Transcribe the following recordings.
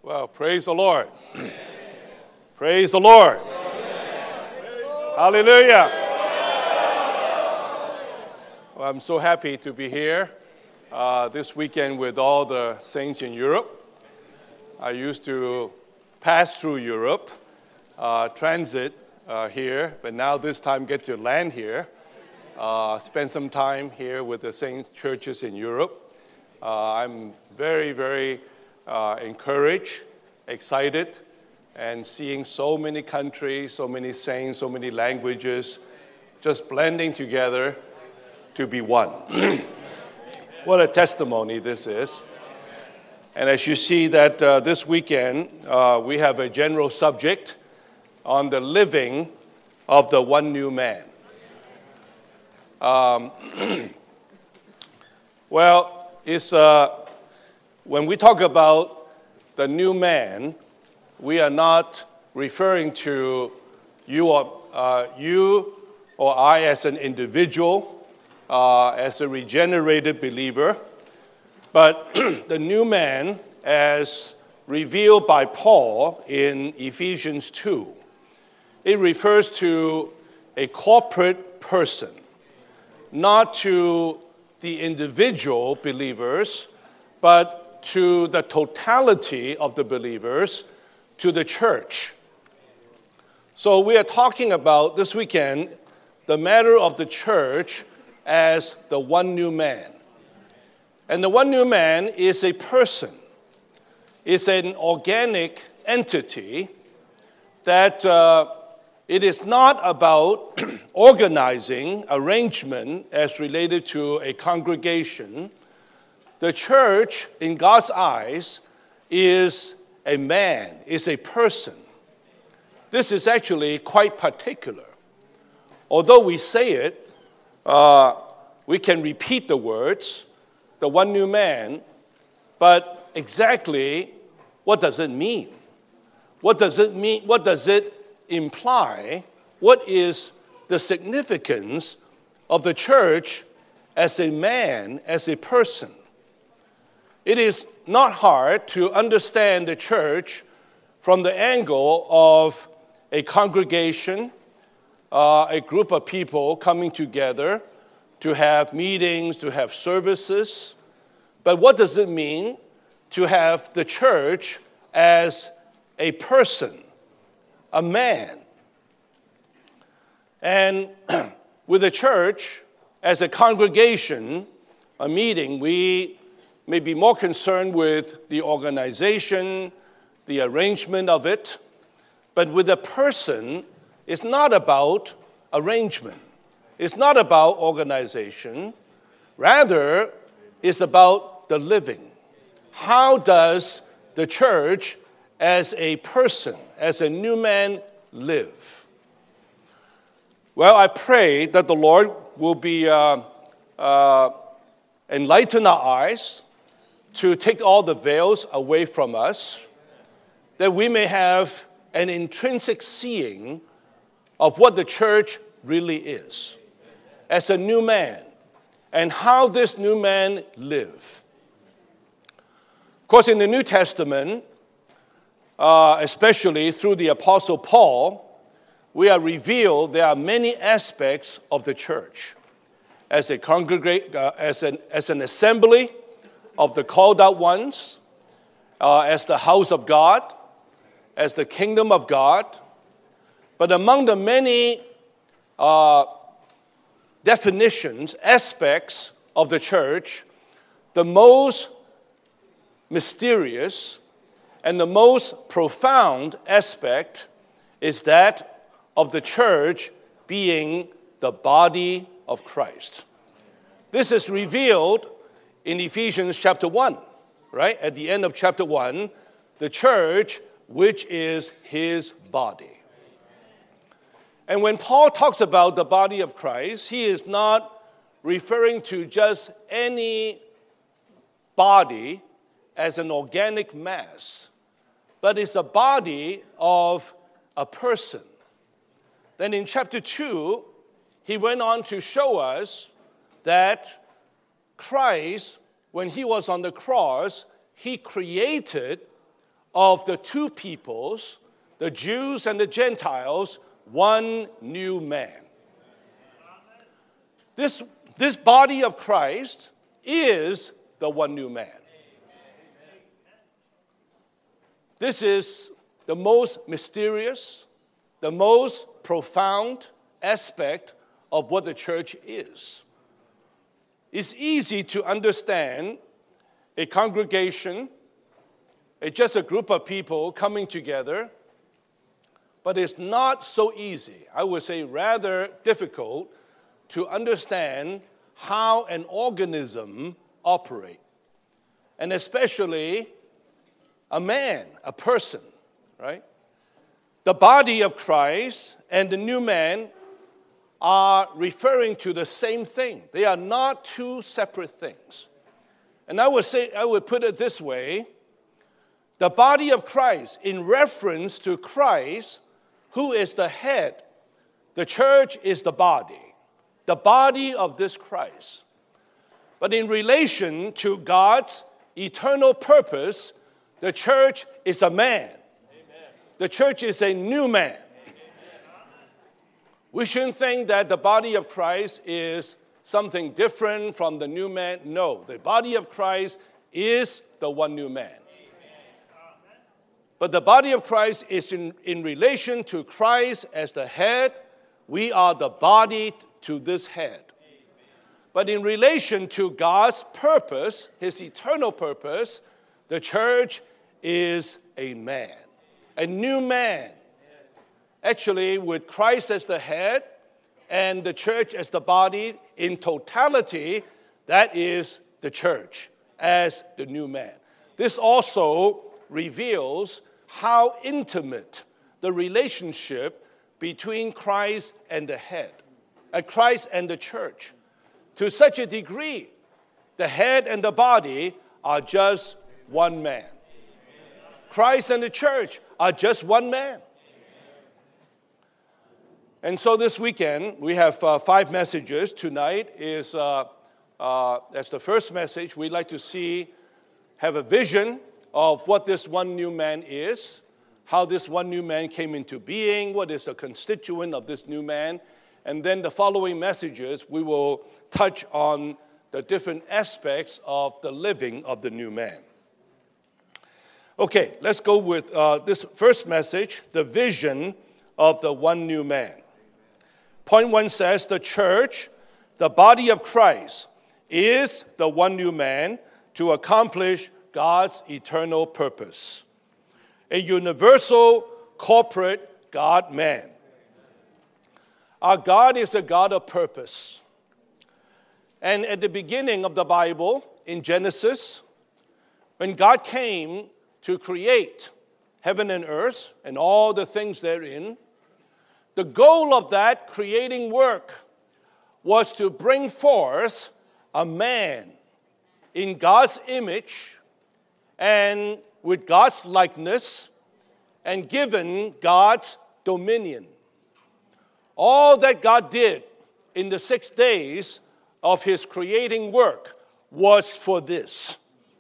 Well, praise the Lord. Praise the Lord. Hallelujah. Well, I'm so happy to be here this weekend with all the saints in Europe. I used to pass through Europe, transit here, but now this time get to land here, spend some time here with the saints churches in Europe. I'm very encouraged, excited, and seeing so many countries, so many saints, so many languages, just blending together to be one. What a testimony this is. And as you see that this weekend, we have a general subject on the living of the one new man. Well, it's when we talk about the new man, we are not referring to you or I as an individual, as a regenerated believer, but the new man as revealed by Paul in Ephesians 2. It refers to a corporate person, not to the individual believers, but to the totality of the believers, to the church. So we are talking about this weekend the matter of the church as the one new man. And the one new man is a person, is an organic entity that it is not about organizing, arrangement as related to a congregation. The church, in God's eyes, is a man, is a person. This is actually quite particular. Although we say it, we can repeat the words, the one new man, but exactly what does it mean? What does it mean? What does it imply? What is the significance of the church as a man, as a person? It is not hard to understand the church from the angle of a congregation, a group of people coming together to have meetings, to have services. But what does it mean to have the church as a person, a man? And with the church as a congregation, a meeting, we may be more concerned with the organization, the arrangement of it. But with a person, it's not about arrangement. It's not about organization. Rather, it's about the living. How does the church as a person, as a new man, live? Well, I pray that the Lord will be enlighten our eyes to take all the veils away from us, that we may have an intrinsic seeing of what the church really is as a new man and how this new man live. Of course, in the New Testament, especially through the Apostle Paul, we are revealed there are many aspects of the church as a as an assembly of the called out ones, as the house of God, as the kingdom of God. But among the many definitions, aspects of the church, the most mysterious and the most profound aspect is that of the church being the body of Christ. This is revealed in Ephesians chapter 1, right? At the end of chapter 1, the church, which is his body. And when Paul talks about the body of Christ, he is not referring to just any body as an organic mass, but it's a body of a person. Then in chapter 2, he went on to show us that Christ, when he was on the cross, he created of the two peoples, the Jews and the Gentiles, one new man. This body of Christ is the one new man. This is the most mysterious, the most profound aspect of what the church is. It's easy to understand a congregation, just a group of people coming together, but it's not so easy. I would say rather difficult to understand how an organism operates, and especially a man, a person, right? The body of Christ and the new man are referring to the same thing. They are not two separate things. And I would put it this way: the body of Christ, in reference to Christ, who is the head, the church is the body of this Christ. But in relation to God's eternal purpose, the church is a man. Amen. The church is a new man. Amen. We shouldn't think that the body of Christ is something different from the new man. No, the body of Christ is the one new man. Amen. But the body of Christ is in relation to Christ as the head. We are the body to this head. But in relation to God's purpose, his eternal purpose, the church is a man, a new man. Actually, with Christ as the head and the church as the body, in totality, that is the church as the new man. This also reveals how intimate the relationship between Christ and the head, Christ and the church. To such a degree, the head and the body are just one man. Christ and the church are just one man. And so this weekend, we have 5 messages. Tonight is, that's the first message. We'd like to have a vision of what this one new man is, how this one new man came into being, what is a constituent of this new man. And then the following messages, we will touch on the different aspects of the living of the new man. Okay, let's go with this first message, the vision of the one new man. Point 1 says, the church, the body of Christ, is the one new man to accomplish God's eternal purpose. A universal, corporate God-man. Our God is a God of purpose. And at the beginning of the Bible, in Genesis, when God came to create heaven and earth and all the things therein, the goal of that creating work was to bring forth a man in God's image and with God's likeness and given God's dominion. All that God did in the 6 days of his creating work was for this.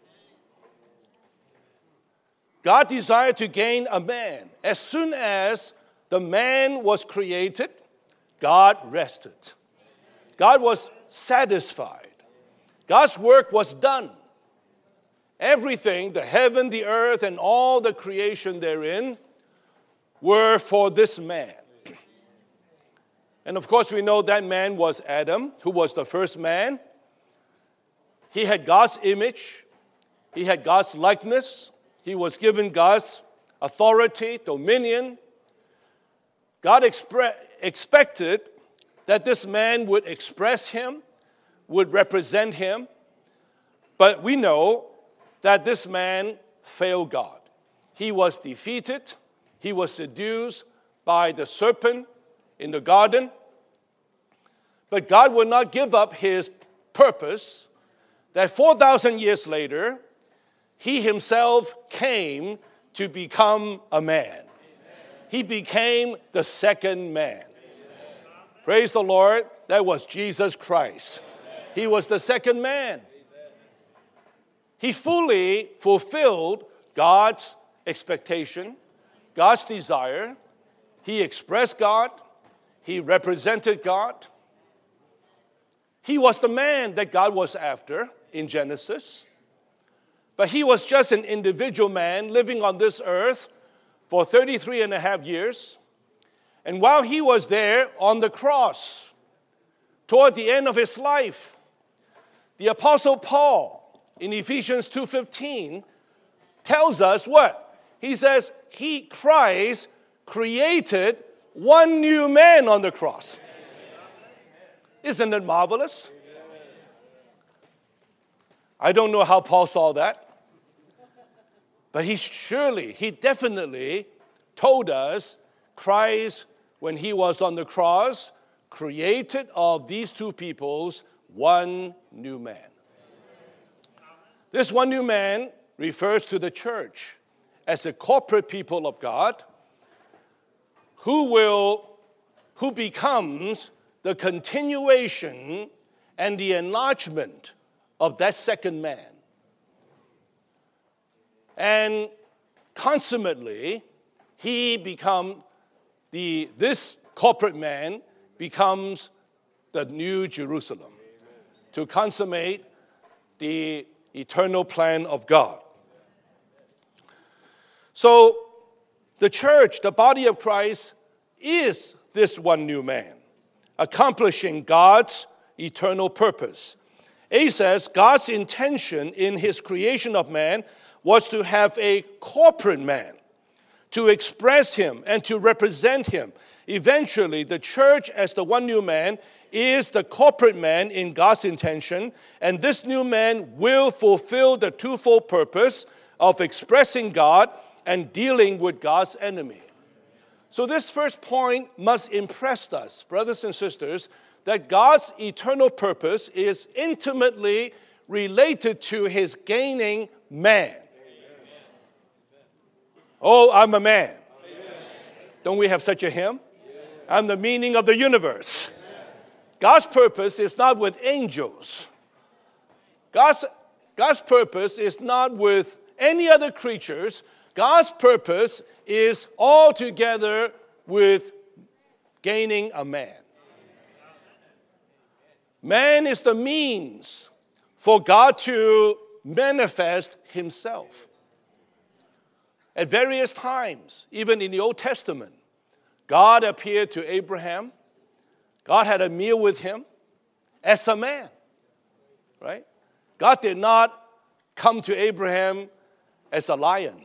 God desired to gain a man. As soon as the man was created, God rested. God was satisfied. God's work was done. Everything, the heaven, the earth, and all the creation therein were for this man. And of course, we know that man was Adam, who was the first man. He had God's image. He had God's likeness. He was given God's authority, dominion. God expected that this man would express him, would represent him. But we know that this man failed God. He was defeated. He was seduced by the serpent in the garden. But God would not give up his purpose that 4,000 years later, he himself came to become a man. Amen. He became the second man. Amen. Praise the Lord. That was Jesus Christ. Amen. He was the second man. Amen. He fully fulfilled God's expectation, God's desire. He expressed God. He represented God. He was the man that God was after in Genesis. But he was just an individual man living on this earth for 33 and a half years. And while he was there on the cross, toward the end of his life, the Apostle Paul in Ephesians 2:15 tells us what? He says, Christ created one new man on the cross. Isn't it marvelous? I don't know how Paul saw that. But he definitely told us Christ, when he was on the cross, created of these two peoples one new man. This one new man refers to the church as a corporate people of God who becomes the continuation and the enlargement of that second man. And consummately, this corporate man becomes the new Jerusalem to consummate the eternal plan of God. So the church, the body of Christ, is this one new man, accomplishing God's eternal purpose. A says God's intention in his creation of man was to have a corporate man, to express him and to represent him. Eventually, the church as the one new man is the corporate man in God's intention, and this new man will fulfill the twofold purpose of expressing God and dealing with God's enemy. So this first point must impress us, brothers and sisters, that God's eternal purpose is intimately related to his gaining man. Oh, I'm a man. Amen. Don't we have such a hymn? Yes. I'm the meaning of the universe. Amen. God's purpose is not with angels. God's purpose is not with any other creatures. God's purpose is altogether with gaining a man. Man is the means for God to manifest himself. At various times, even in the Old Testament, God appeared to Abraham. God had a meal with him as a man, right? God did not come to Abraham as a lion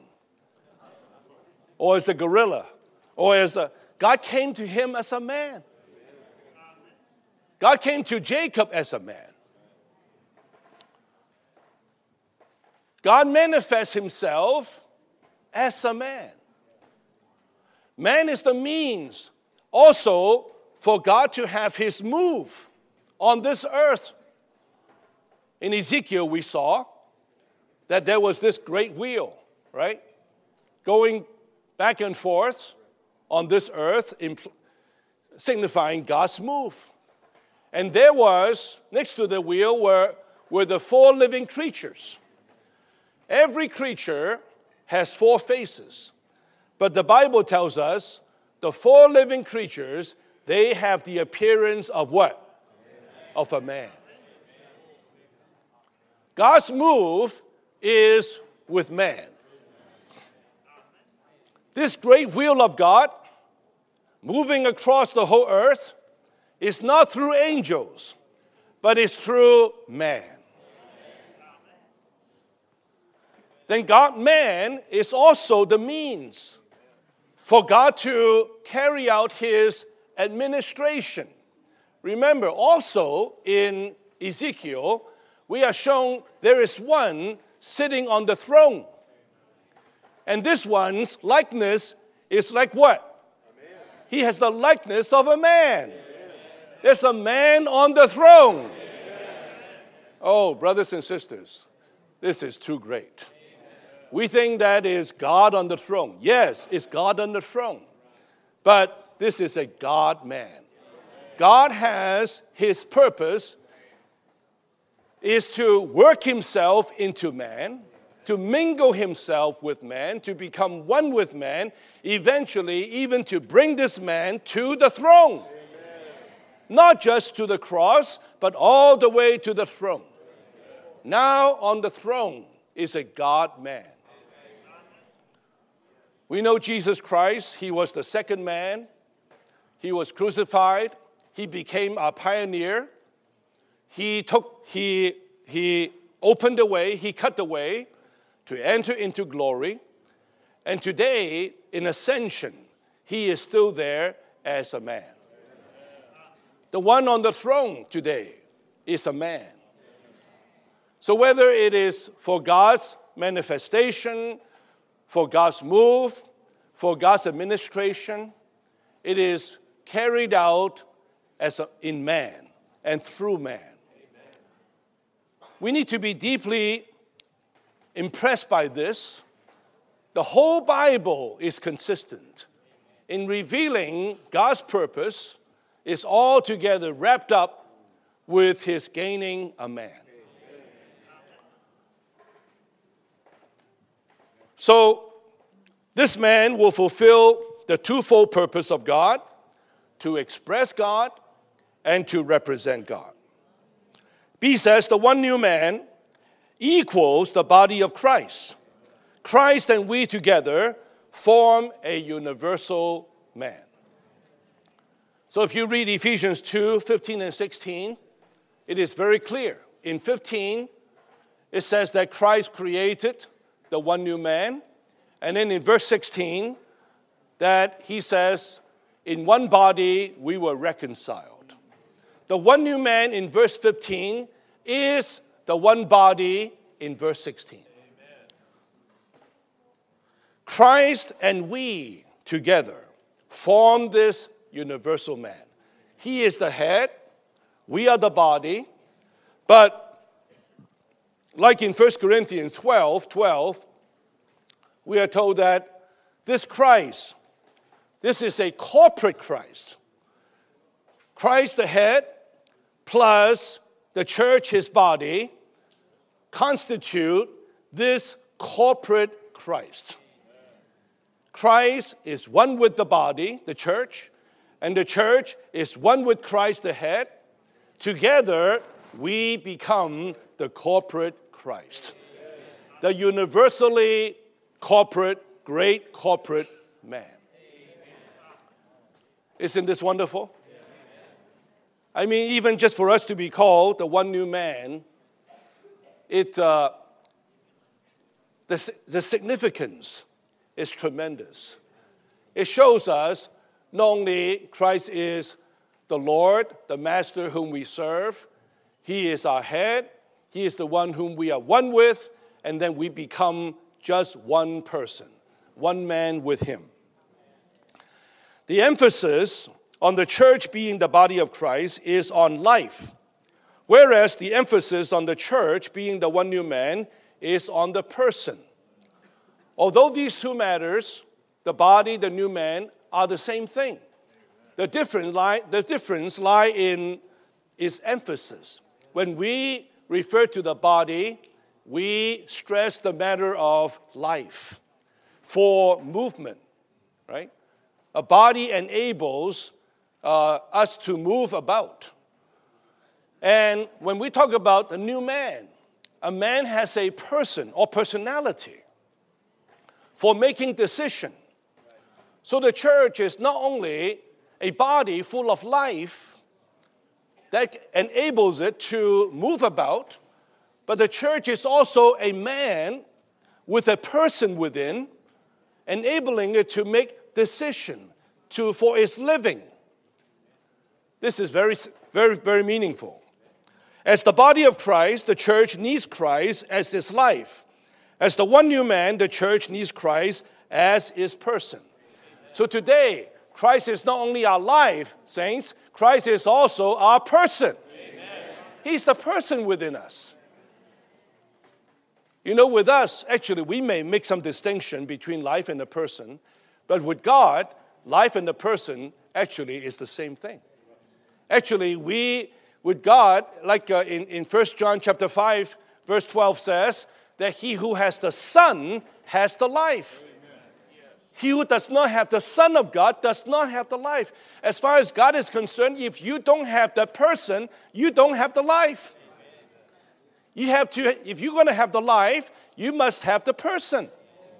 or as a gorilla God came to him as a man. God came to Jacob as a man. God manifests himself as a man. Man is the means also for God to have his move on this earth. In Ezekiel, we saw that there was this great wheel, right? Going back and forth on this earth, signifying God's move. And there was, next to the wheel, were the four living creatures. Every creature has four faces. But the Bible tells us the four living creatures, they have the appearance of what? Of a man. God's move is with man. This great wheel of God, moving across the whole earth, is not through angels, but it's through man. Then God-man is also the means for God to carry out his administration. Remember, also in Ezekiel, we are shown there is one sitting on the throne. And this one's likeness is like what? He has the likeness of a man. There's a man on the throne. Oh, brothers and sisters, this is too great. We think that is God on the throne. Yes, it's God on the throne. But this is a God-man. God has his purpose is to work himself into man, to mingle himself with man, to become one with man, eventually even to bring this man to the throne. Amen. Not just to the cross, but all the way to the throne. Amen. Now on the throne is a God-man. We know Jesus Christ, he was the second man. He was crucified. He became our pioneer. He opened the way, he cut the way to enter into glory. And today, in ascension, he is still there as a man. The one on the throne today is a man. So whether it is for God's manifestation, for God's move, for God's administration, it is carried out in man and through man. We need to be deeply impressed by this. The whole Bible is consistent in revealing God's purpose is altogether wrapped up with his gaining a man. So this man will fulfill the twofold purpose of God, to express God and to represent God. B says the one new man equals the body of Christ. Christ and we together form a universal man. So if you read Ephesians 2, 15 and 16, it is very clear. In 15, it says that Christ created the one new man. And then in verse 16, that he says, in one body we were reconciled. The one new man in verse 15 is the one body in verse 16. Amen. Christ and we together form this universal man. He is the head, we are the body, but like in 1 Corinthians 12, we are told that this Christ, this is a corporate Christ. Christ the head plus the church, his body, constitute this corporate Christ. Christ is one with the body, the church, and the church is one with Christ the head. Together, we become the corporate Christ. The universally corporate, great corporate man. Isn't this wonderful? I mean, even just for us to be called the one new man, the significance is tremendous. It shows us not only Christ is the Lord, the Master whom we serve, he is our head, he is the one whom we are one with, and then we become just one person, one man with him. The emphasis on the church being the body of Christ is on life, whereas the emphasis on the church being the one new man is on the person. Although these two matters, the body, the new man, are the same thing. The difference lie in its emphasis. When we refer to the body, we stress the matter of life for movement, right? A body enables us to move about. And when we talk about a new man, a man has a person or personality for making decision. So the church is not only a body full of life that enables it to move about, but the church is also a man with a person within, enabling it to make decision for its living. This is very, very, very meaningful. As the body of Christ, the church needs Christ as its life. As the one new man, the church needs Christ as its person. So today, Christ is not only our life, saints, Christ is also our person. Amen. He's the person within us. You know, with us, actually, we may make some distinction between life and the person, but with God, life and the person actually is the same thing. Actually, with God, like in 1 John chapter 5, verse 12 says, that he who has the Son has the life. He who does not have the Son of God does not have the life. As far as God is concerned, if you don't have the person, you don't have the life. You have to, if you're going to have the life, you must have the person.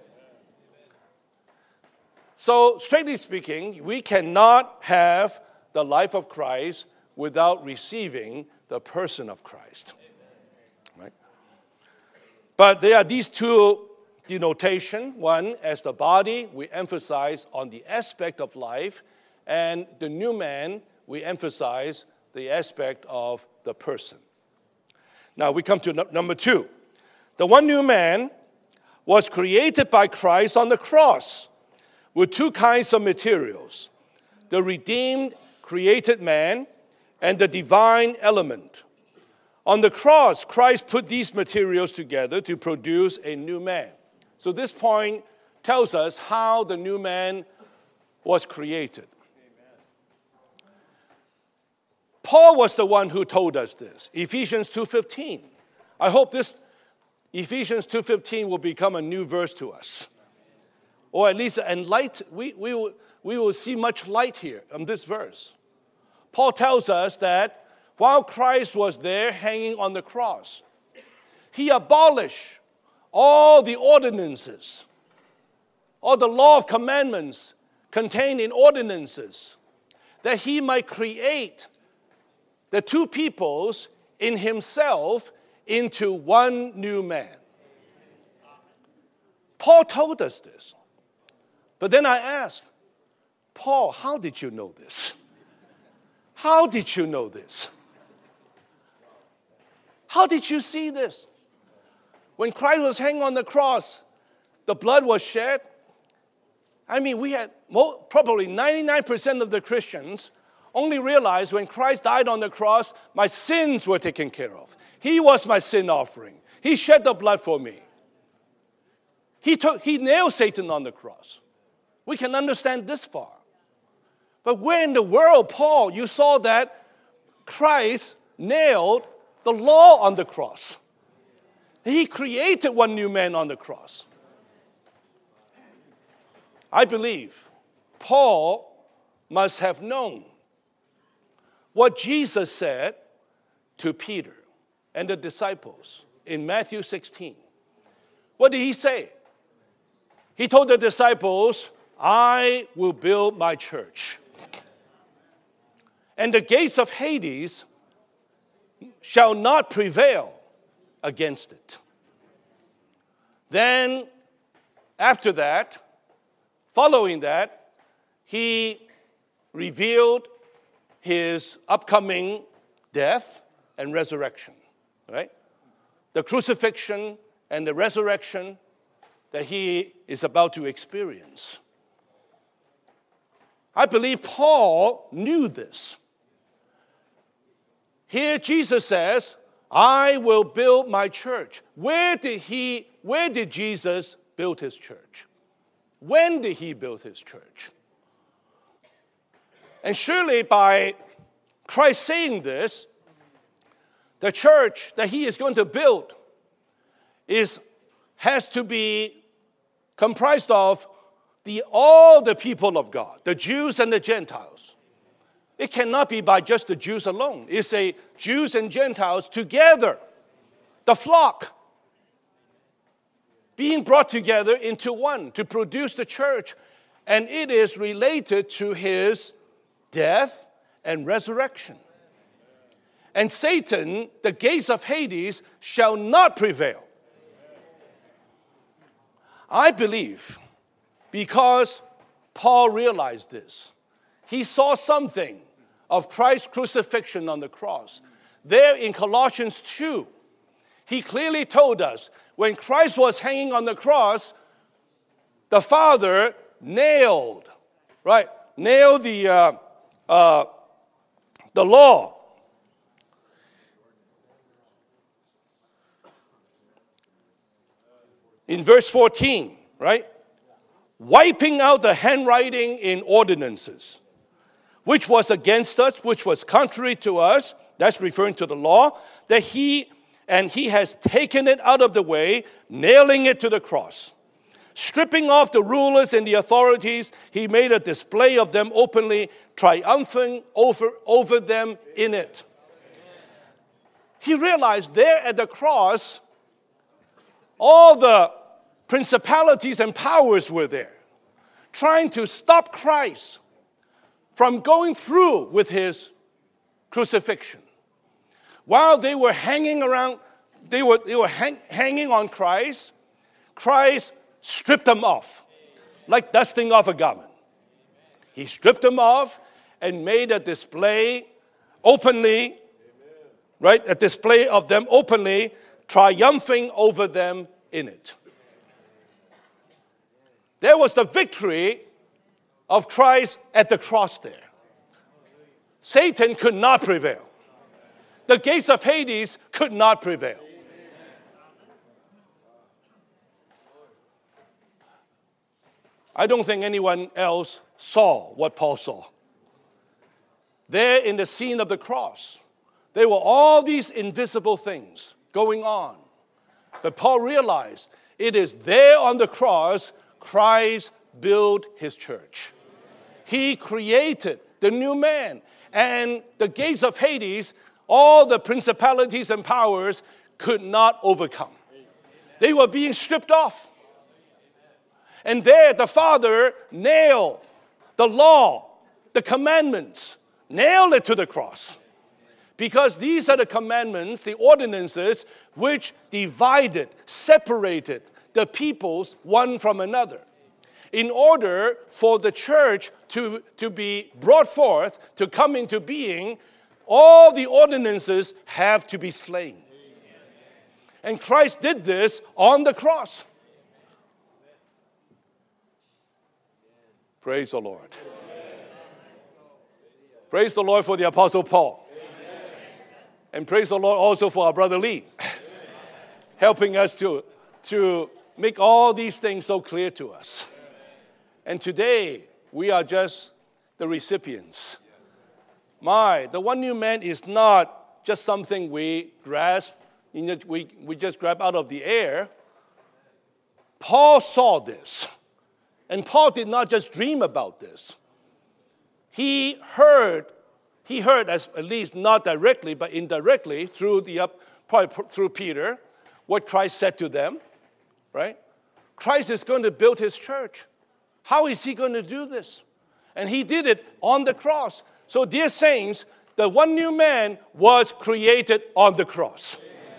So, straightly speaking, we cannot have the life of Christ without receiving the person of Christ. Right? But there are these two denotation. One, as the body, we emphasize on the aspect of life, and the new man, we emphasize the aspect of the person. Now we come to number 2. The one new man was created by Christ on the cross with two kinds of materials: the redeemed, created man and the divine element. On the cross, Christ put these materials together to produce a new man. So this point tells us how the new man was created. Paul was the one who told us this. Ephesians 2:15. I hope this Ephesians 2:15 will become a new verse to us. Or at least we will see much light here on this verse. Paul tells us that while Christ was there hanging on the cross, he abolished all the ordinances, all the law of commandments contained in ordinances, that he might create the two peoples in himself into one new man. Paul told us this. But then I asked, Paul, how did you know this? How did you know this? How did you see this? When Christ was hanging on the cross, the blood was shed. I mean, we had probably 99% of the Christians only realized when Christ died on the cross, my sins were taken care of. He was my sin offering. He shed the blood for me. He nailed Satan on the cross. We can understand this far. But where in the world, Paul, you saw that Christ nailed the law on the cross? He created one new man on the cross. I believe Paul must have known what Jesus said to Peter and the disciples in Matthew 16. What did he say? He told the disciples, I will build my church, and the gates of Hades shall not prevail against it. Then, after that, following that, he revealed his upcoming death and resurrection, right? The crucifixion and the resurrection that he is about to experience. I believe Paul knew this. Here Jesus says, I will build my church. Where did Jesus build his church? When did he build his church? And surely by Christ saying this, the church that he is going to build has to be comprised of all the people of God, the Jews and the Gentiles. It cannot be by just the Jews alone. It's a Jews and Gentiles together, the flock, being brought together into one to produce the church. And it is related to his death and resurrection. And Satan, the gates of Hades, shall not prevail. I believe because Paul realized this. He saw something of Christ's crucifixion on the cross. There in Colossians 2, he clearly told us when Christ was hanging on the cross, the Father nailed the law. In verse 14, right? Wiping out the handwriting in ordinances, which was against us, which was contrary to us, that's referring to the law, that he and he has taken it out of the way, nailing it to the cross. Stripping off the rulers and the authorities, he made a display of them openly, triumphing over them in it. He realized there at the cross, all the principalities and powers were there, trying to stop Christ from going through with his crucifixion. While they were hanging around, they were hanging on Christ, Christ stripped them off, like dusting off a garment. He stripped them off and made a display openly, right? A display of them openly, triumphing over them in it. There was the victory of Christ at the cross there. Satan could not prevail. The gates of Hades could not prevail. I don't think anyone else saw what Paul saw. There in the scene of the cross, there were all these invisible things going on. But Paul realized it is there on the cross Christ built his church. He created the new man. And the gates of Hades, all the principalities and powers could not overcome. They were being stripped off. And there the Father nailed the law, the commandments, nailed it to the cross. Because these are the commandments, the ordinances, which divided, separated the peoples one from another. In order for the church to be brought forth, to come into being, all the ordinances have to be slain. And Christ did this on the cross. Praise the Lord. Praise the Lord for the Apostle Paul. And praise the Lord also for our brother Lee, helping us to make all these things so clear to us. And today, we are just the recipients. The one new man is not just something we grasp, we just grab out of the air. Paul saw this. And Paul did not just dream about this. He heard, at least not directly, but indirectly, probably through Peter, what Christ said to them, right? Christ is going to build his church. How is he going to do this? And he did it on the cross. So, dear saints, the one new man was created on the cross.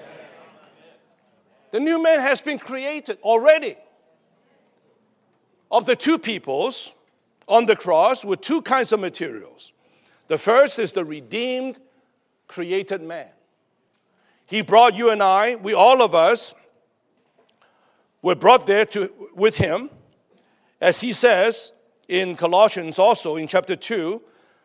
The new man has been created already. Of the two peoples on the cross with two kinds of materials. The first is the redeemed, created man. He brought you and I, all of us, were brought there with him. As he says in Colossians also in chapter 2,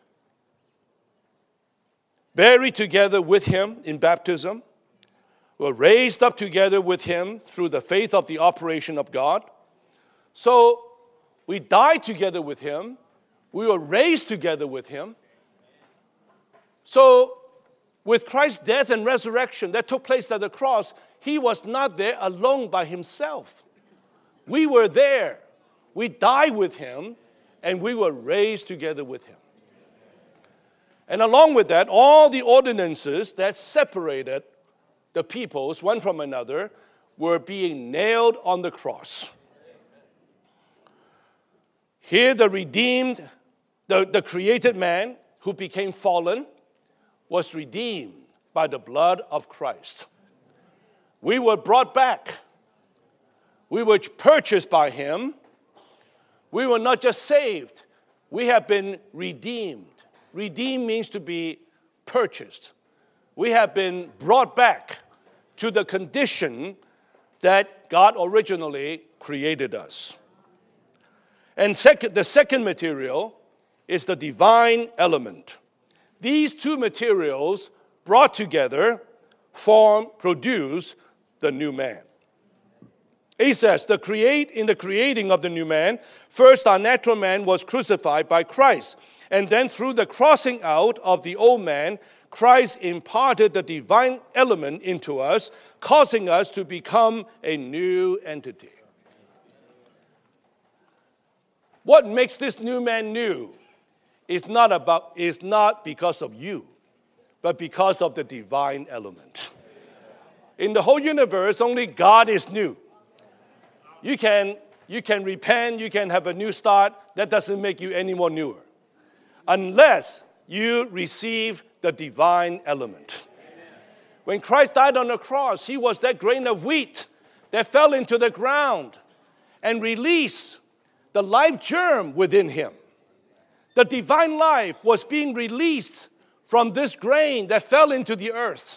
buried together with him in baptism, were raised up together with him through the faith of the operation of God. So we died together with him. We were raised together with him. So with Christ's death and resurrection that took place at the cross, he was not there alone by himself. We were there. We died with him, and we were raised together with him. And along with that, all the ordinances that separated the peoples one from another were being nailed on the cross. Here the redeemed, the created man who became fallen was redeemed by the blood of Christ. We were brought back. We were purchased by him. We were not just saved. We have been redeemed. Redeemed means to be purchased. We have been brought back to the condition that God originally created us. And the second material is the divine element. These two materials brought together produce the new man. He says, in the creating of the new man, first our natural man was crucified by Christ. And then through the crossing out of the old man, Christ imparted the divine element into us, causing us to become a new entity. What makes this new man new is not because of you, but because of the divine element. In the whole universe, only God is new. You can repent, you can have a new start. That doesn't make you any more newer. Unless you receive the divine element. When Christ died on the cross, he was that grain of wheat that fell into the ground and released the life germ within him. The divine life was being released from this grain that fell into the earth.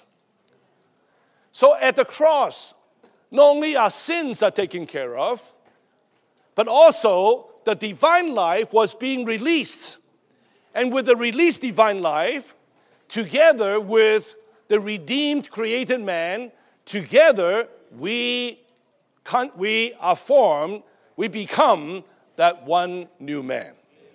So at the cross, not only our sins are taken care of, but also the divine life was being released. And with the released divine life, together with the redeemed created man, together we are formed, we become that one new man.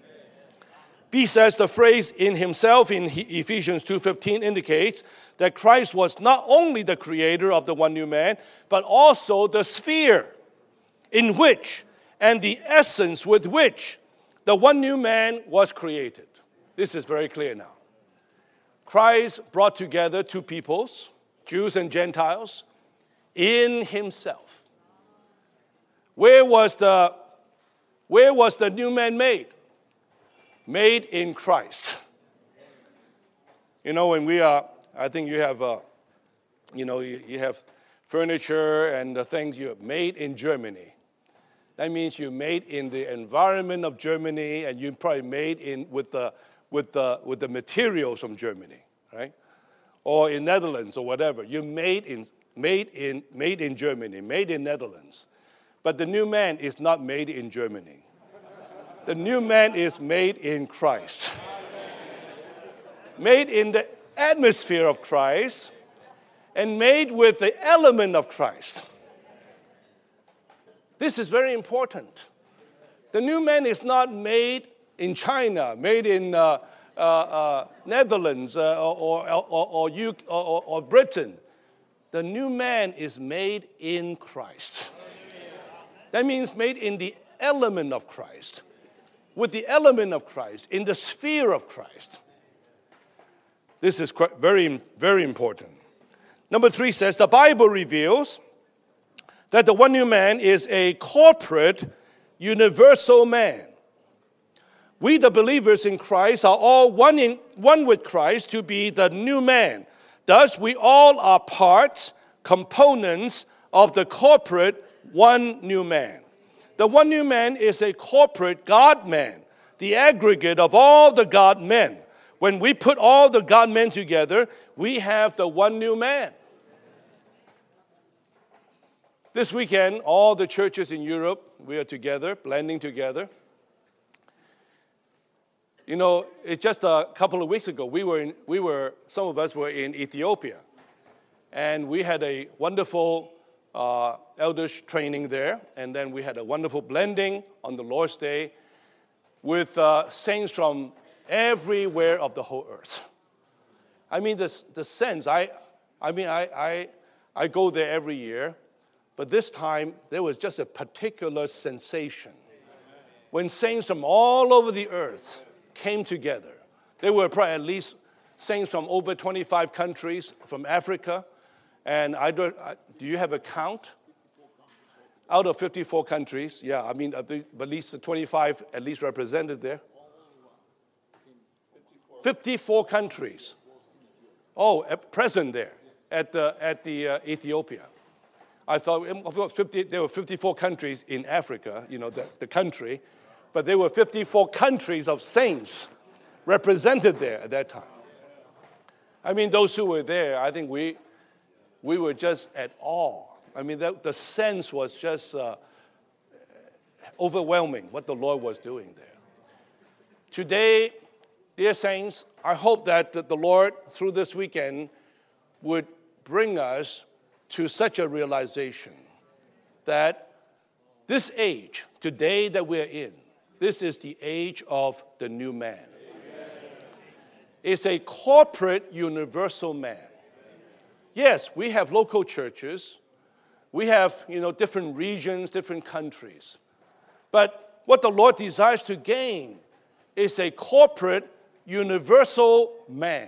B says the phrase in himself in Ephesians 2:15 indicates that Christ was not only the creator of the one new man, but also the sphere in which and the essence with which the one new man was created. This is very clear now. Christ brought together two peoples, Jews and Gentiles, in himself. Where was the new man made? Made in Christ. You know, when I think you have, you have furniture and the things you have made in Germany. That means you made in the environment of Germany, and you probably made with the materials from Germany, right? Or in Netherlands or whatever. You made in Germany, made in Netherlands. But the new man is not made in Germany. The new man is made in Christ. Made in the atmosphere of Christ and made with the element of Christ. This is very important. The new man is not made in China, made in Netherlands or Britain. The new man is made in Christ. That means made in the element of Christ, with the element of Christ, in the sphere of Christ. This is very, very important. Number 3 says, the Bible reveals that the one new man is a corporate, universal man. We, the believers in Christ, are all one with Christ to be the new man. Thus, we all are parts, components of the corporate one new man. The one new man is a corporate God man, the aggregate of all the God men. When we put all the God men together, we have the one new man. This weekend, all the churches in Europe, we are together, blending together. You know, it's just a couple of weeks ago, some of us were in Ethiopia, and we had a wonderful elders training there, and then we had a wonderful blending on the Lord's Day with saints from everywhere of the whole earth. I mean, the sense, I go there every year, but this time there was just a particular sensation when saints from all over the earth came together. There were probably at least saints from over 25 countries, from Africa, and do you have a count? Out of 54 countries, yeah, I mean, at least 25 at least represented there. 54 countries. Oh, present there at the Ethiopia. I thought there were 54 countries in Africa, you know, the country, but there were 54 countries of saints represented there at that time. I mean, those who were there, I think we were just at awe. I mean, the sense was just overwhelming what the Lord was doing there. Today, dear saints, I hope that the Lord, through this weekend, would bring us to such a realization that this age, today that we're in, this is the age of the new man. is a corporate universal man. Yes, we have local churches. We have, different regions, different countries. But what the Lord desires to gain is a corporate universal man.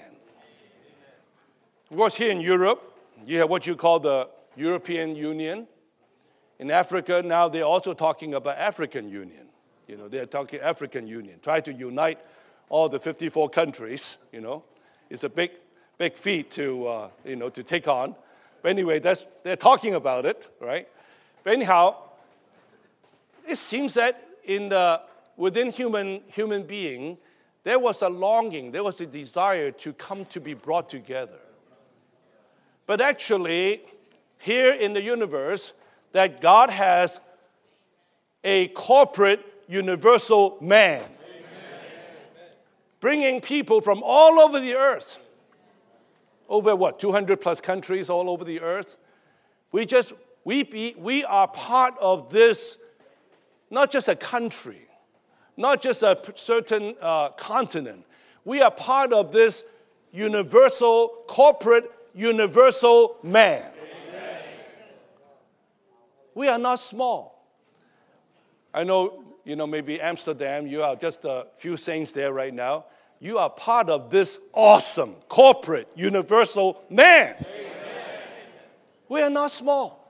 Of course, here in Europe, you have what you call the European Union. In Africa, now they're also talking about African Union. They're talking African Union. Try to unite all the 54 countries, It's a big feat to take on. But anyway, they're talking about it, right? But anyhow, it seems that within human being, there was a longing, there was a desire to come to be brought together. But actually, here in the universe, that God has a corporate universal man. Amen. Bringing people from all over the earth. Over 200 plus countries all over the earth. We are part of this, not just a country, not just a certain continent. We are part of this corporate universal man. Amen. We are not small. I know, maybe Amsterdam, you are just a few saints there right now. You are part of this awesome, corporate, universal man. Amen. We are not small.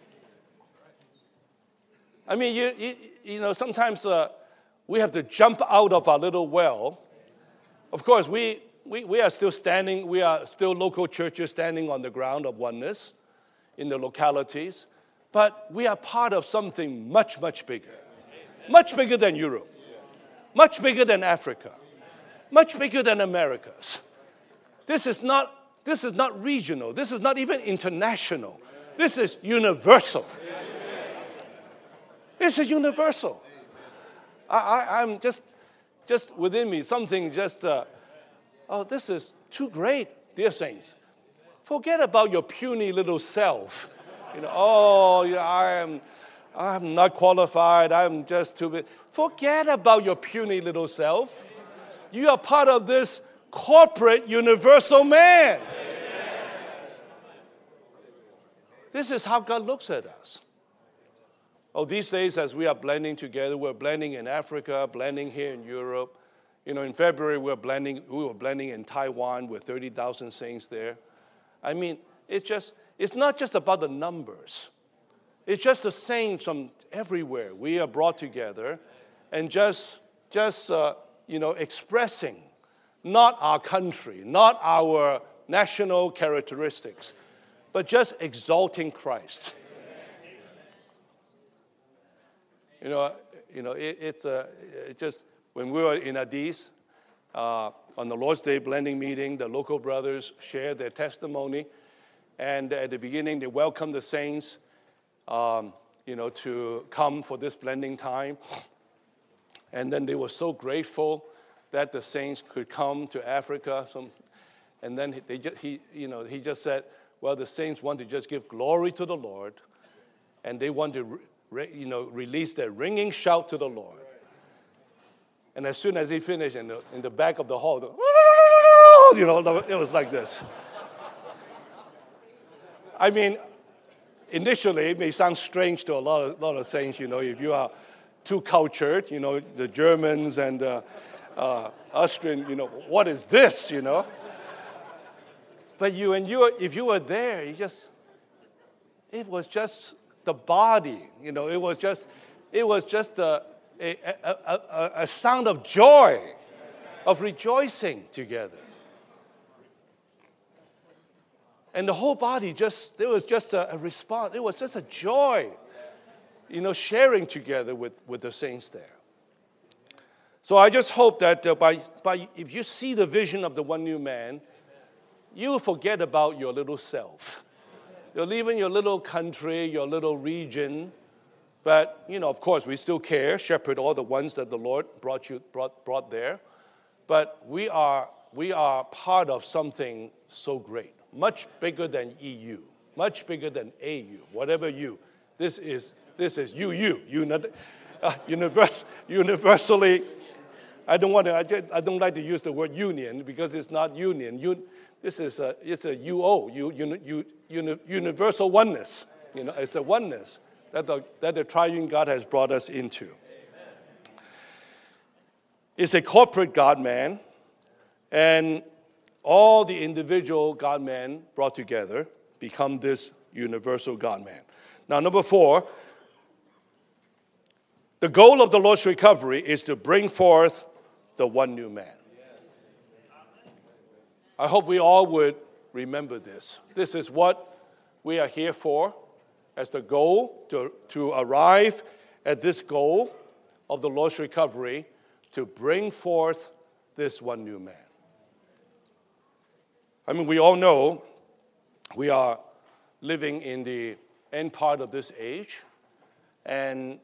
I mean, sometimes we have to jump out of our little well. Of course, we are still standing, we are still local churches standing on the ground of oneness in the localities. But we are part of something much, much bigger. Much bigger than Europe. Much bigger than Africa. Much bigger than Americas. This is not regional. This is not even international. This is universal. This is universal. I'm just within me, something this is too great, dear saints. Forget about your puny little self. I'm not qualified. I'm just too big. Forget about your puny little self. You are part of this corporate universal man. Amen. This is how God looks at us. These days as we are blending together, we're blending in Africa, blending here in Europe. In February we were blending in Taiwan with 30,000 saints there. I mean, it's not just about the numbers. It's just the saints from everywhere. We are brought together and expressing not our country, not our national characteristics, but just exalting Christ. It's just when we were in Addis on the Lord's Day blending meeting, the local brothers shared their testimony, and at the beginning they welcomed the saints, to come for this blending time. And then they were so grateful that the saints could come to Africa. And then he just said, well, the saints want to just give glory to the Lord, and they want to release their ringing shout to the Lord. And as soon as he finished, in the back of the hall, it was like this. I mean, initially it may sound strange to a lot of saints, if you are too cultured, the Germans and Austrian, what is this, But if you were there, it was just the body, it was just a sound of joy, of rejoicing together. And the whole body there was just a response. It was just a joy, sharing together with the saints there. So I just hope that if you see the vision of the one new man, you will forget about your little self. You're leaving your little country, your little region, but of course we still care, shepherd all the ones that the Lord brought there. But we are part of something so great, much bigger than EU, much bigger than AU, whatever you. This is universally I don't like to use the word union because it's not union. It's a UO, universal oneness. It's a oneness that the triune God has brought us into. Amen. It's a corporate God-man, and all the individual God-man brought together become this universal God-man. Now, number 4, the goal of the Lord's recovery is to bring forth the one new man. I hope we all would remember this. This is what we are here for, as the goal to arrive at this goal of the Lord's recovery, to bring forth this one new man. I mean, we all know we are living in the end part of this age, and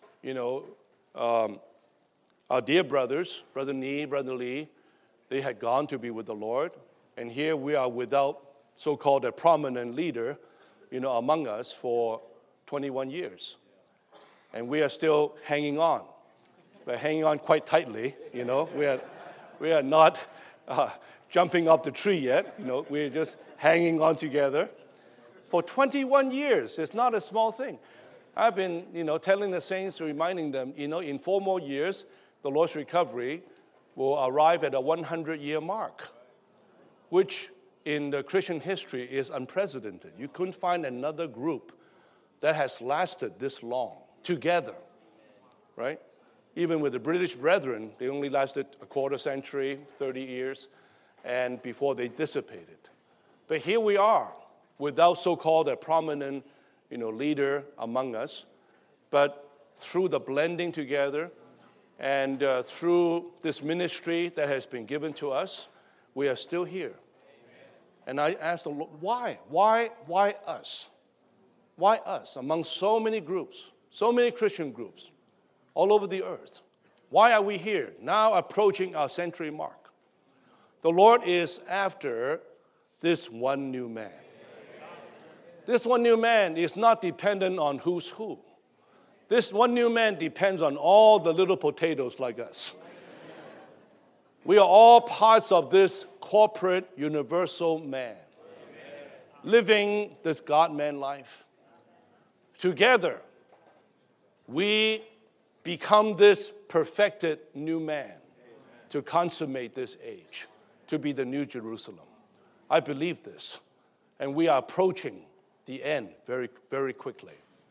our dear brothers, Brother Nee, Brother Lee, they had gone to be with the Lord, and here we are without so-called a prominent leader, among us for 21 years. And we are still hanging on. We're hanging on quite tightly, We are not jumping off the tree yet, We're just hanging on together. For 21 years, it's not a small thing. I've been, telling the saints, reminding them, in 4 more years, the Lord's recovery will arrive at a 100-year mark, which in the Christian history is unprecedented. You couldn't find another group that has lasted this long together, right? Even with the British Brethren, they only lasted a quarter century, 30 years, and before they dissipated. But here we are, without so-called a prominent, leader among us, but through the blending together and through this ministry that has been given to us, we are still here. And I asked the Lord, why? Why us? Why us among so many groups, so many Christian groups all over the earth? Why are we here, now approaching our century mark? The Lord is after this one new man. This one new man is not dependent on who's who. This one new man depends on all the little potatoes like us. We are all parts of this corporate, universal man, living this God-man life. Together, we become this perfected new man to consummate this age, to be the new Jerusalem. I believe this, and we are approaching the end very, very quickly.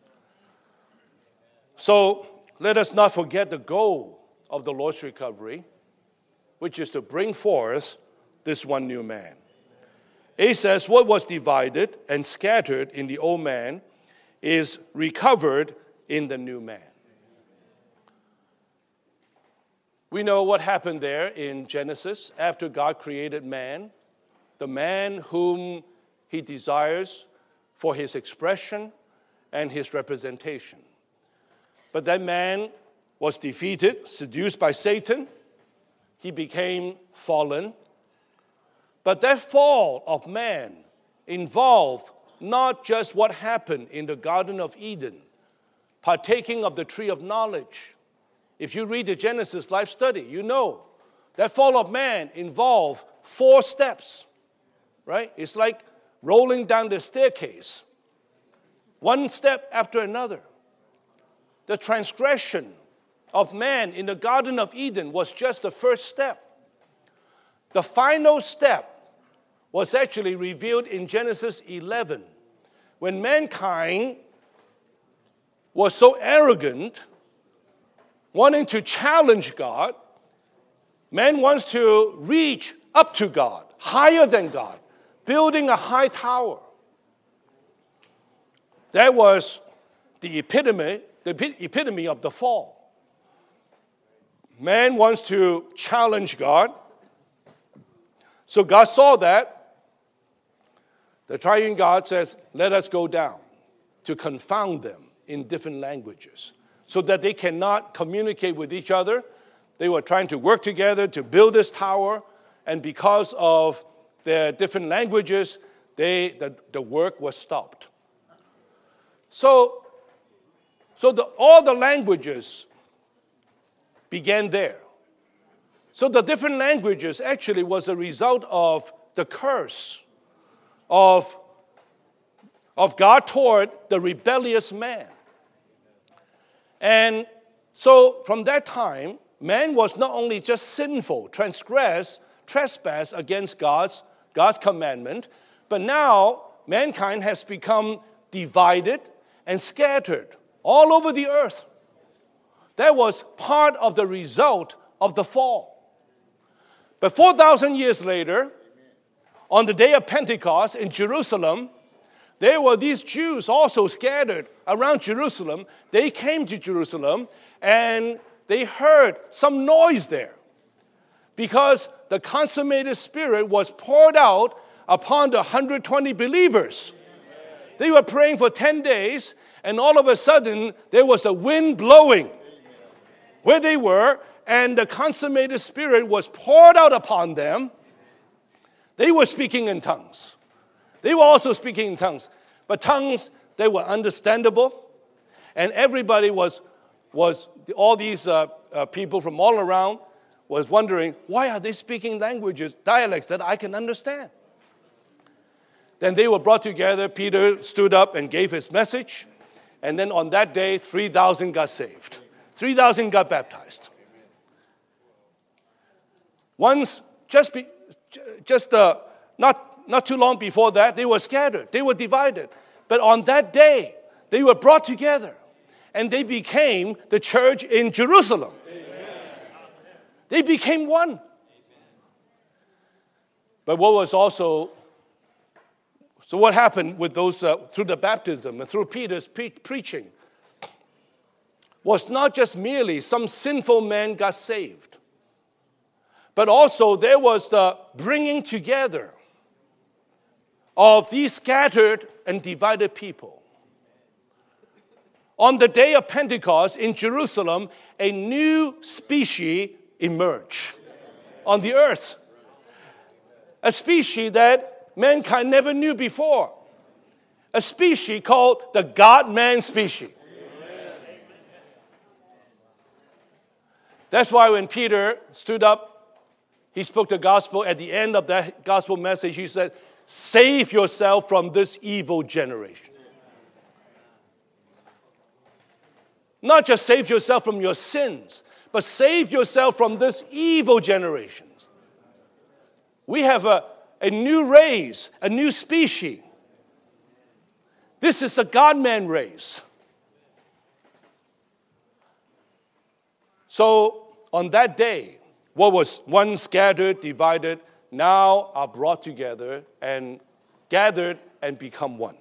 So let us not forget the goal of the Lord's recovery, which is to bring forth this one new man. It says, what was divided and scattered in the old man is recovered in the new man. We know what happened there in Genesis after God created man, the man whom he desires for his expression and his representation. But that man was defeated, seduced by Satan. He became fallen. But that fall of man involved not just what happened in the Garden of Eden, partaking of the tree of knowledge. If you read the Genesis life study, you know that fall of man involved 4 steps, right? It's like rolling down the staircase, one step after another. The transgression of man in the Garden of Eden was just the first step. The final step was actually revealed in Genesis 11, when mankind was so arrogant, wanting to challenge God. Man wants to reach up to God, higher than God, building a high tower. That was the epitome of the fall. Man wants to challenge God. So God saw that. The triune God says, let us go down to confound them in different languages so that they cannot communicate with each other. They were trying to work together to build this tower, and because of their different languages, the work was stopped. So all the languages began there. So the different languages actually was a result of the curse of God toward the rebellious man. And so from that time, man was not only just sinful, trespass against God's commandment, but now mankind has become divided and scattered all over the earth. That was part of the result of the fall. But 4,000 years later, on the day of Pentecost in Jerusalem, there were these Jews also scattered around Jerusalem. They came to Jerusalem and they heard some noise there because the consummated Spirit was poured out upon the 120 believers. They were praying for 10 days, and all of a sudden, there was a wind blowing where they were, and the consummated Spirit was poured out upon them. They were speaking in tongues. They were also speaking in tongues. But tongues, they were understandable, and everybody was all these people from all around was wondering, why are they speaking languages, dialects that I can understand? Then they were brought together. Peter stood up and gave his message. And then on that day, 3,000 got saved. 3,000 got baptized. Once, not too long before that, they were scattered. They were divided. But on that day, they were brought together. And they became the church in Jerusalem. Amen. They became one. But So what happened with those through the baptism and through Peter's preaching was not just merely some sinful man got saved, but also there was the bringing together of these scattered and divided people. On the day of Pentecost in Jerusalem, a new species emerged on the earth. A species that mankind never knew before. A species called the God-man species. Amen. That's why when Peter stood up, he spoke the gospel. At the end of that gospel message, he said, "Save yourself from this evil generation." Not just save yourself from your sins, but save yourself from this evil generation. We have a new race, a new species. This is a God-man race. So on that day, what was once scattered, divided, now are brought together and gathered and become one.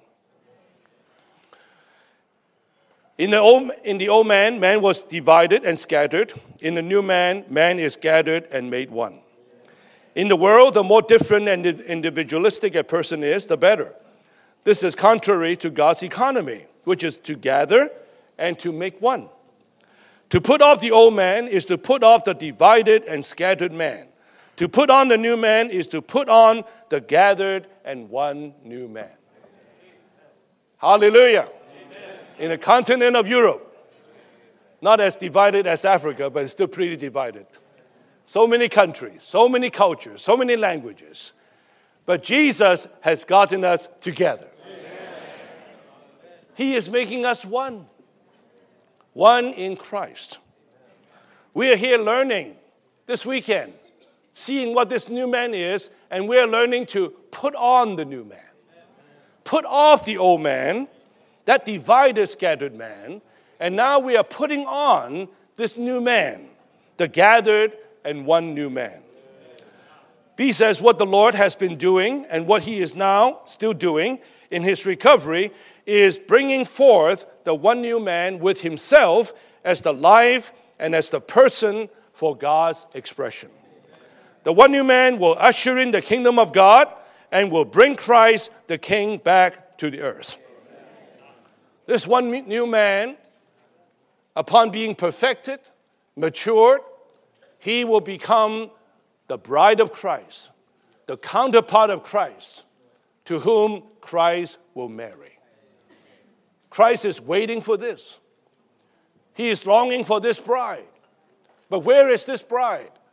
In the old man, man was divided and scattered. In the new man, man is gathered and made one. In the world, the more different and individualistic a person is, the better. This is contrary to God's economy, which is to gather and to make one. To put off the old man is to put off the divided and scattered man. To put on the new man is to put on the gathered and one new man. Hallelujah. Amen. In the continent of Europe, not as divided as Africa, but it's still pretty divided. So many countries, so many cultures, so many languages. But Jesus has gotten us together. Amen. He is making us one. One in Christ. We are here learning this weekend, seeing what this new man is, and we are learning to put on the new man. Put off the old man, that divided, scattered man, and now we are putting on this new man, the gathered and one new man. B says what the Lord has been doing and what he is now still doing in his recovery is bringing forth the one new man with himself as the life and as the person for God's expression. The one new man will usher in the kingdom of God and will bring Christ the King back to the earth. This one new man, upon being perfected, matured, he will become the bride of Christ, the counterpart of Christ, to whom Christ will marry. Christ is waiting for this. He is longing for this bride. But where is this bride?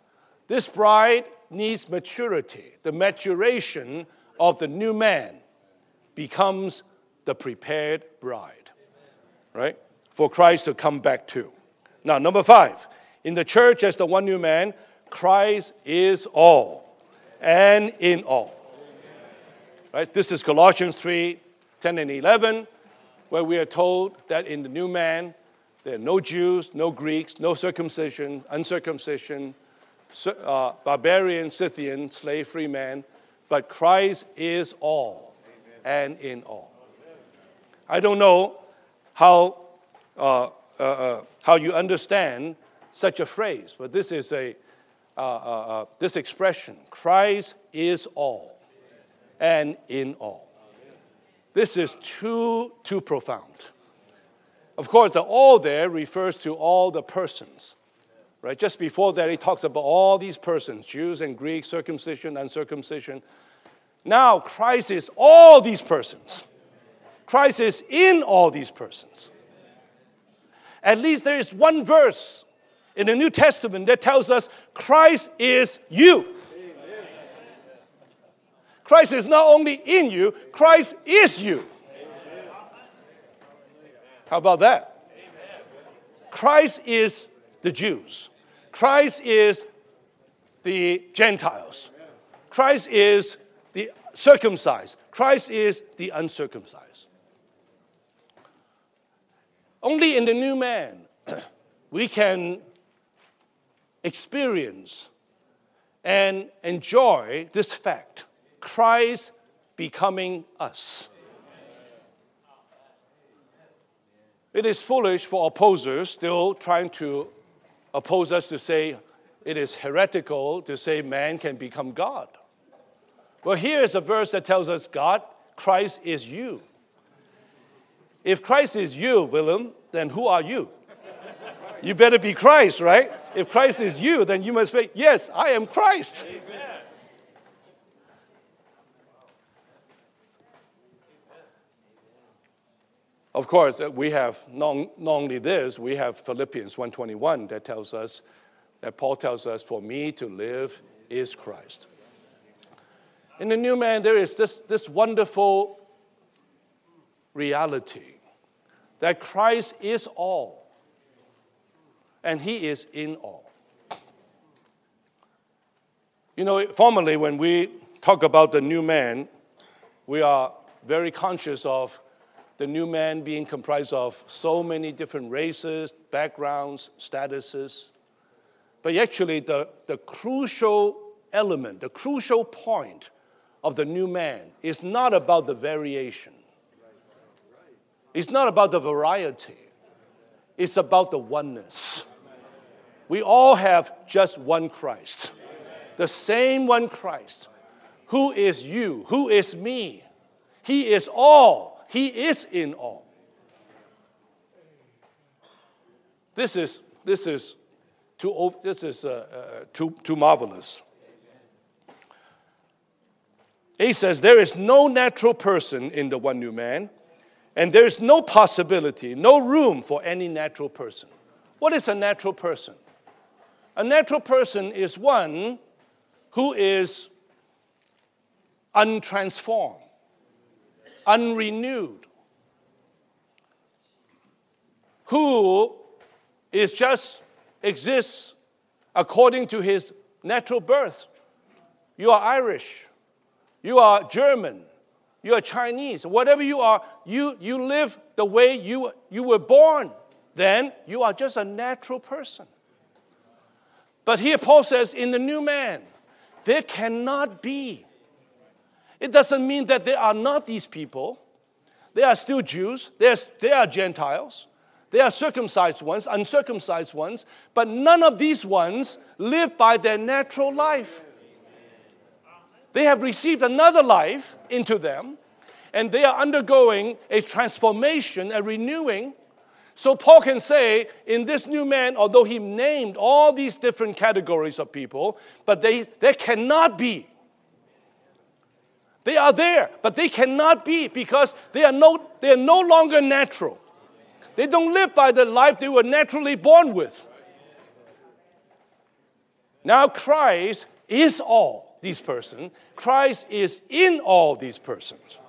This bride needs maturity. The maturation of the new man becomes the prepared bride, right? For Christ to come back to. Now, number 5, in the church as the one new man, Christ is all and in all. Right? This is Colossians 3:10 and 11, where we are told that in the new man, there are no Jews, no Greeks, no circumcision, uncircumcision, barbarian, Scythian, slave, free man, but Christ is all and in all. I don't know how you understand such a phrase, but this is this expression: Christ is all and in all. This is too profound. Of course, the all there refers to all the persons. Right? Just before that, he talks about all these persons, Jews and Greeks, circumcision, uncircumcision. Now, Christ is all these persons. Christ is in all these persons. At least there is one verse in the New Testament that tells us Christ is you. Christ is not only in you, Christ is you. How about that? Christ is the Jews. Christ is the Gentiles. Christ is the circumcised. Christ is the uncircumcised. Only in the new man we can experience and enjoy this fact: Christ becoming us. It is foolish for opposers still trying to oppose us to say it is heretical to say man can become God. Well, here is a verse that tells us Christ is you. If Christ is you, Willem, then who are you? You better be Christ, right? If Christ is you, then you must say, yes, I am Christ. Amen. Of course, we have not only this, we have Philippians 1:21 that tells us, that Paul tells us, for me to live is Christ. In the new man, there is this wonderful reality that Christ is all, and he is in all. You know, formerly when we talk about the new man, we are very conscious of the new man being comprised of so many different races, backgrounds, statuses. But actually, the crucial element, the crucial point of the new man is not about the variation. It's not about the variety. It's about the oneness. We all have just one Christ. The same one Christ. Who is you? Who is me? He is all. He is in all. This is too marvelous. He says there is no natural person in the one new man, and there is no possibility, no room for any natural person. What is a natural person? A natural person is one who is untransformed, unrenewed, who is just exists according to his natural birth. You are Irish, you are German, you are Chinese, whatever you are, you live the way you were born. Then you are just a natural person. But here Paul says, in the new man, there cannot be. It doesn't mean that there are not these people. They are still Jews. They are Gentiles. They are circumcised ones, uncircumcised ones. But none of these ones live by their natural life. They have received another life into them, and they are undergoing a transformation, a renewing. So Paul can say, in this new man, although he named all these different categories of people, but they cannot be. They are there, but they cannot be because they are no longer natural. They don't live by the life they were naturally born with. Now Christ is all these persons. Christ is in all these persons.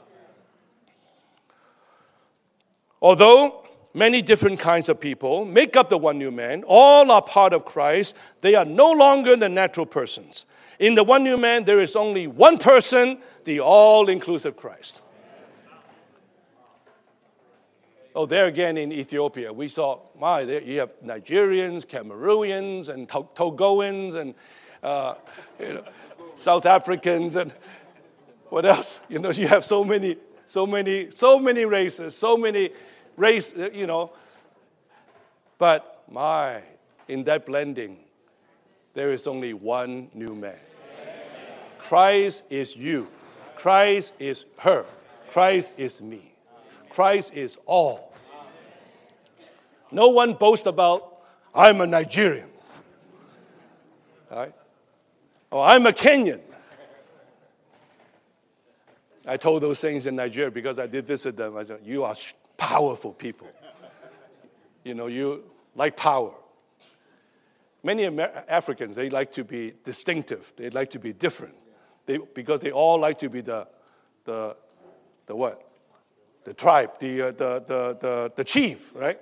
Although many different kinds of people make up the one new man, all are part of Christ. They are no longer the natural persons. In the one new man, there is only one person, the all-inclusive Christ. Oh, there again in Ethiopia, we saw, there you have Nigerians, Cameroonians, and Togoans, and South Africans, and what else? You have so many races, But in that blending, there is only one new man. Christ is you. Christ is her. Christ is me. Christ is all. No one boasts about, I'm a Nigerian. Right? Or I'm a Kenyan. I told those things in Nigeria because I did visit them. I said, you are powerful people. You like power. Many Africans, they like to be distinctive. They like to be different. Because they all like to be the what? The tribe, the chief, right?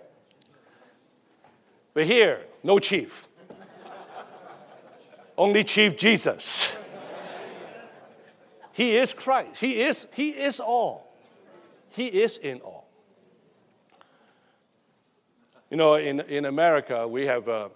But here, no chief. Only Chief Jesus. He is Christ. He is all. He is in all. In America, we have a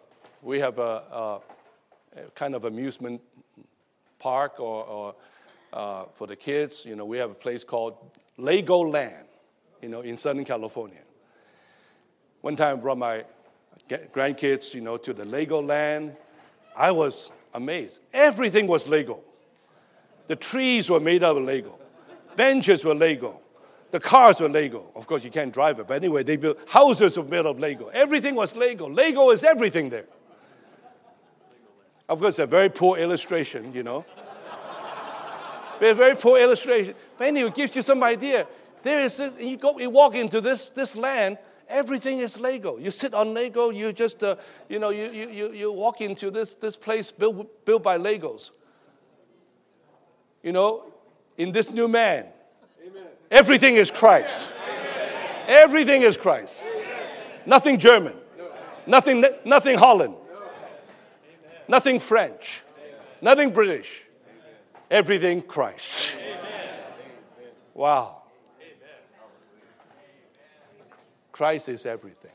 kind of amusement park or for the kids. We have a place called Legoland, in Southern California. One time I brought my grandkids, to the Legoland. I was amazed. Everything was Lego. The trees were made out of Lego. Benches were Lego. The cars were Lego. Of course, you can't drive it, but anyway, they built houses were made of Lego. Everything was Lego. Lego is everything there. Of course, a very poor illustration, A very poor illustration. But anyway, it gives you some idea. There is this, you walk into this land, everything is Lego. You sit on Lego, you just, you walk into this place built by Legos. In this new man, amen. Everything is Christ. Amen. Everything is Christ. Amen. Nothing German. No. Nothing Holland. No. Nothing French. Amen. Nothing British. Amen. Everything Christ. Amen. Wow. Christ is everything.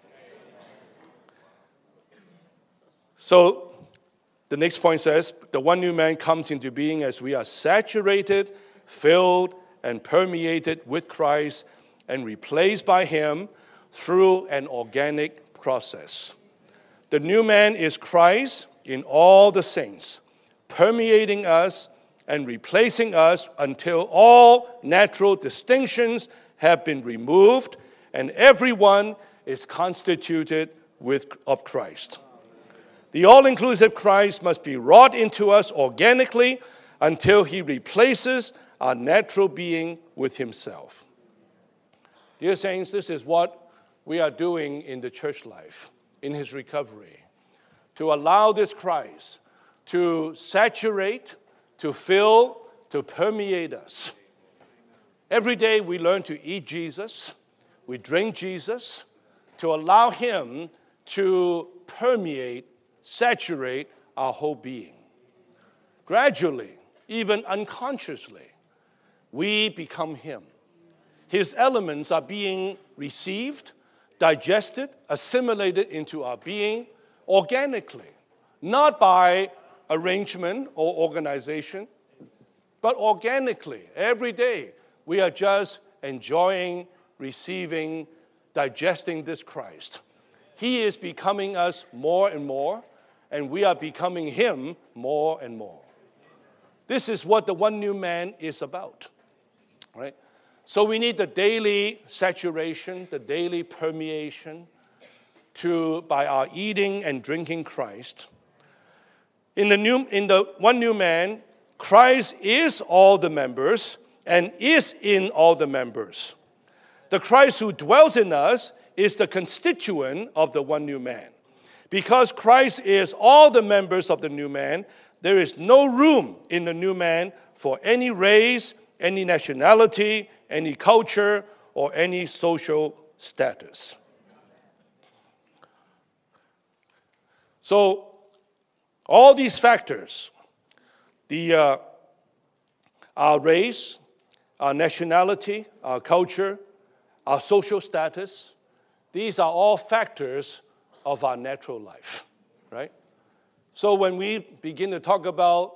So, the next point says, the one new man comes into being as we are saturated, filled, and permeated with Christ and replaced by him through an organic process. The new man is Christ in all the saints, permeating us and replacing us until all natural distinctions have been removed and everyone is constituted of Christ. The all-inclusive Christ must be wrought into us organically until he replaces our natural being with himself. Dear saints, this is what we are doing in the church life, in his recovery, to allow this Christ to saturate, to fill, to permeate us. Every day we learn to eat Jesus, we drink Jesus, to allow him to permeate, saturate our whole being. Gradually, even unconsciously, we become him. His elements are being received, digested, assimilated into our being organically, not by arrangement or organization, but organically. Every day, we are just enjoying, receiving, digesting this Christ. He is becoming us more and more, and we are becoming him more and more. This is what the one new man is about, right? So we need the daily saturation, the daily permeation by our eating and drinking Christ. In the one new man, Christ is all the members and is in all the members. The Christ who dwells in us is the constituent of the one new man. Because Christ is all the members of the new man, there is no room in the new man for any race, any nationality, any culture, or any social status. So, all these factors, our race, our nationality, our culture, our social status, these are all factors of our natural life, right? So when we begin to talk about,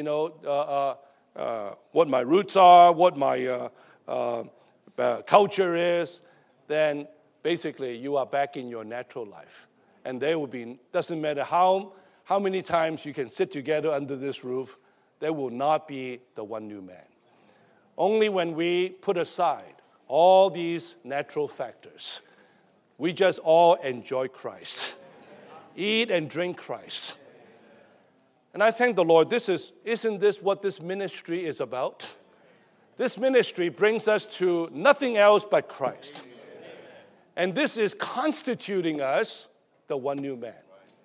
what my roots are, what my culture is, then basically you are back in your natural life. And there will be, doesn't matter how many times you can sit together under this roof, there will not be the one new man. Only when we put aside all these natural factors, we just all enjoy Christ. Eat and drink Christ. And I thank the Lord, isn't this what this ministry is about? This ministry brings us to nothing else but Christ. And this is constituting us the one new man.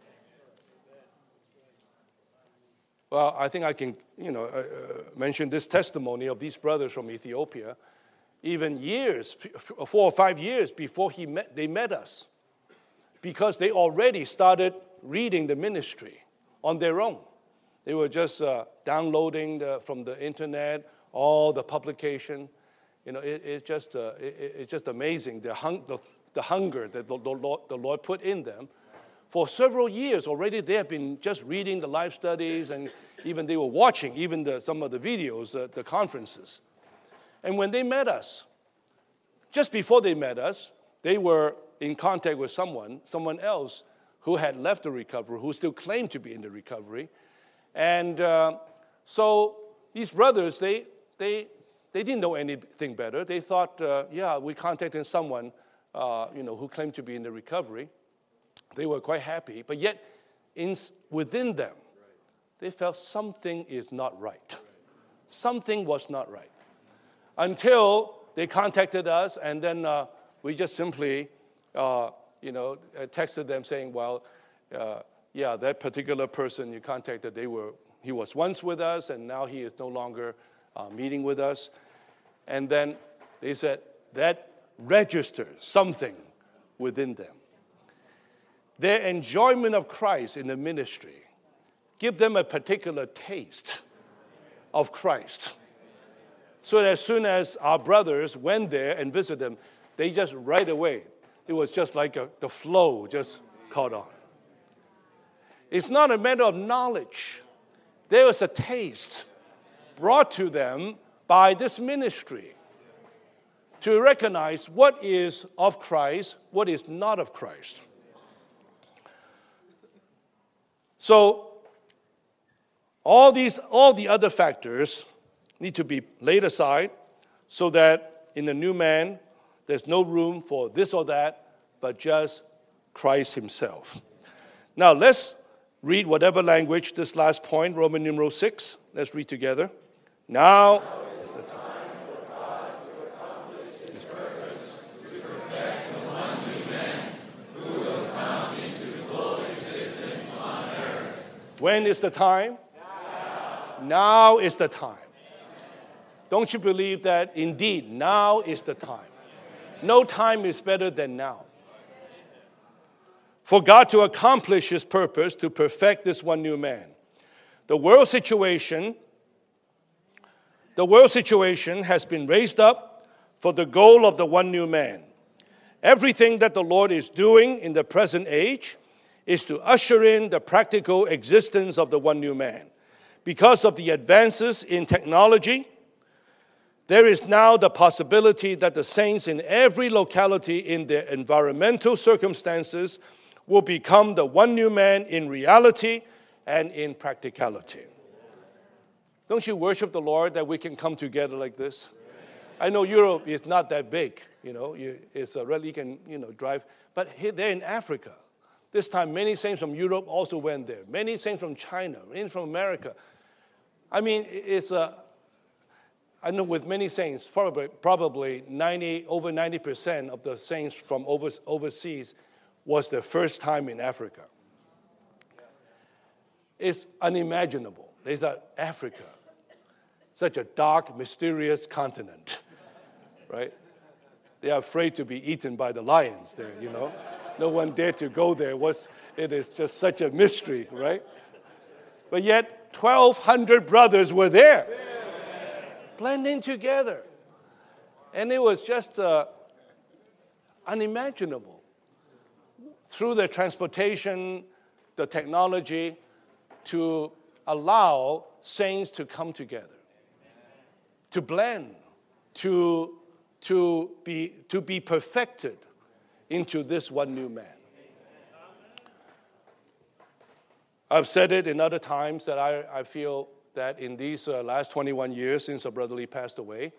Well, I think I can, mention this testimony of these brothers from Ethiopia, even years, 4 or 5 years before they met us, because they already started reading the ministry on their own. They were just downloading from the internet all the publication. It's just amazing the hunger that the Lord put in them. For several years already, they have been just reading the life studies, and even they were watching some of the videos, the conferences. And when they met us, just before they met us, they were in contact with someone else who had left the recovery, who still claimed to be in the recovery. And so these brothers, they didn't know anything better. They thought, we contacted someone, who claimed to be in the recovery. They were quite happy, but yet within them, they felt something is not right. Something was not right. Until they contacted us, and then we just simply, texted them saying, that particular person you contacted, he was once with us, and now he is no longer meeting with us. And then they said that registers something within them. Their enjoyment of Christ in the ministry give them a particular taste of Christ. So that as soon as our brothers went there and visited them, they just right away, it was just like the flow just caught on. It's not a matter of knowledge. There was a taste brought to them by this ministry to recognize what is of Christ, what is not of Christ. So, all the other factors need to be laid aside so that in the new man, there's no room for this or that, but just Christ himself. Now, let's read whatever language, this last point, Roman numeral 6. Let's read together. Now is the time for God to accomplish his purpose, to perfect the one new man who will come into full existence on earth. When is the time? Now is the time. Don't you believe that? Indeed, now is the time. No time is better than now. For God to accomplish his purpose, to perfect this one new man. The world situation has been raised up for the goal of the one new man. Everything that the Lord is doing in the present age is to usher in the practical existence of the one new man. Because of the advances in technology, there is now the possibility that the saints in every locality in their environmental circumstances will become the one new man in reality and in practicality. Don't you worship the Lord that we can come together like this? I know Europe is not that big, it's really you can, drive. But here, they're in Africa. This time, many saints from Europe also went there. Many saints from China, many from America. I mean, I know with many saints, probably over 90% of the saints from overseas was their first time in Africa. is unimaginable. There's that Africa, such a dark, mysterious continent, right? They are afraid to be eaten by the lions there, you know. No one dared to go there. It is just such a mystery, right? But yet, 1,200 brothers were there, blending together. And it was just unimaginable. Through the transportation, the technology, to allow saints to come together, to blend, to be perfected into this one new man. I've said it in other times that I feel that in these last 21 years since our brother Lee passed away,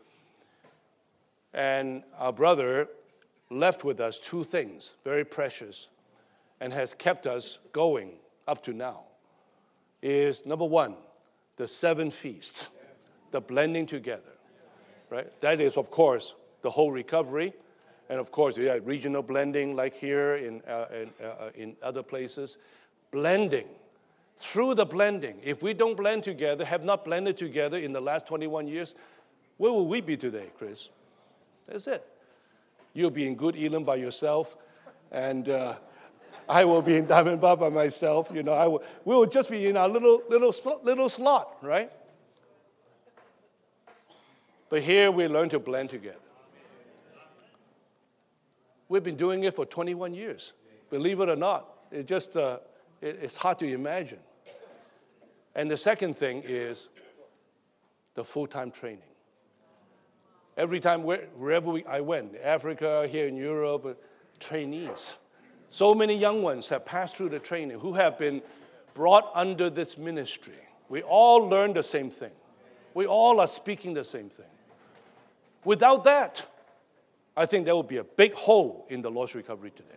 and our brother left with us two things very precious and has kept us going up to now, is number one, the 7 feasts, the blending together, right? That is, of course, the whole recovery, and of course, yeah, regional blending like here in other places. Blending. Through the blending, if we don't blend together, have not blended together in the last 21 years, where will we be today, Chris? That's it. You'll be in Good Elam by yourself, and I will be in Diamond Bar by myself. You know, we will just be in our little slot, right? But here we learn to blend together. We've been doing it for 21 years. Believe it or not, it's hard to imagine. And the second thing is the full-time training. Every time, wherever I went, Africa, here in Europe, trainees. So many young ones have passed through the training who have been brought under this ministry. We all learn the same thing. We all are speaking the same thing. Without that, I think there will be a big hole in the Lord's recovery today.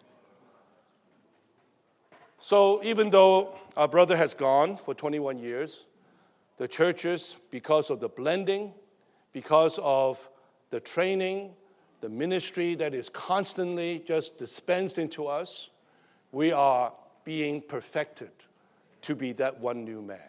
So even though our brother has gone for 21 years, the churches, because of the blending, because of the training, the ministry that is constantly just dispensed into us, we are being perfected to be that one new man.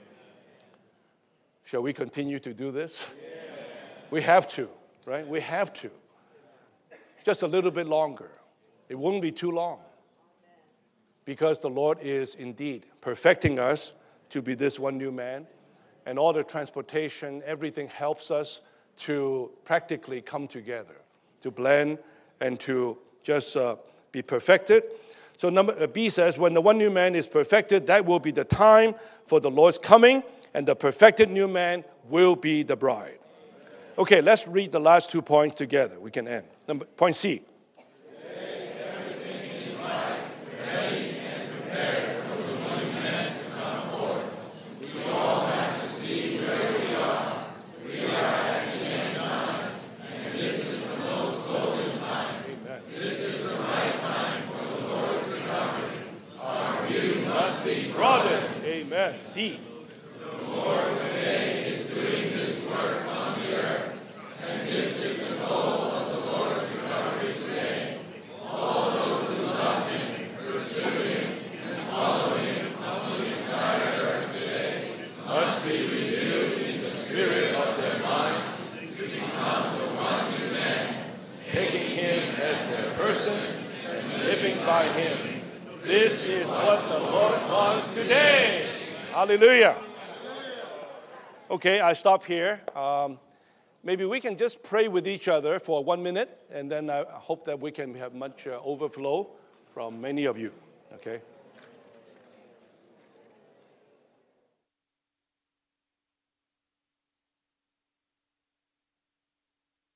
Shall we continue to do this? We have to, right? We have to. Just a little bit longer. It won't be too long. Because the Lord is indeed perfecting us to be this one new man. And all the transportation, everything helps us to practically come together, to blend and to just be perfected. So B says, when the one new man is perfected, that will be the time for the Lord's coming, and the perfected new man will be the bride. Okay, let's read the last 2 points together. We can end. Point C. Amen. D. The Lord today is doing this work on the earth, and this is the goal of the Lord's recovery today. All those who love Him, pursue Him, and follow Him on the entire earth today must be renewed in the spirit of their mind to become the one new man, taking Him as their person and living by Him. This is what the Lord wants today. Hallelujah. Okay, I stop here. Maybe we can just pray with each other for 1 minute, and then I hope that we can have much overflow from many of you. Okay.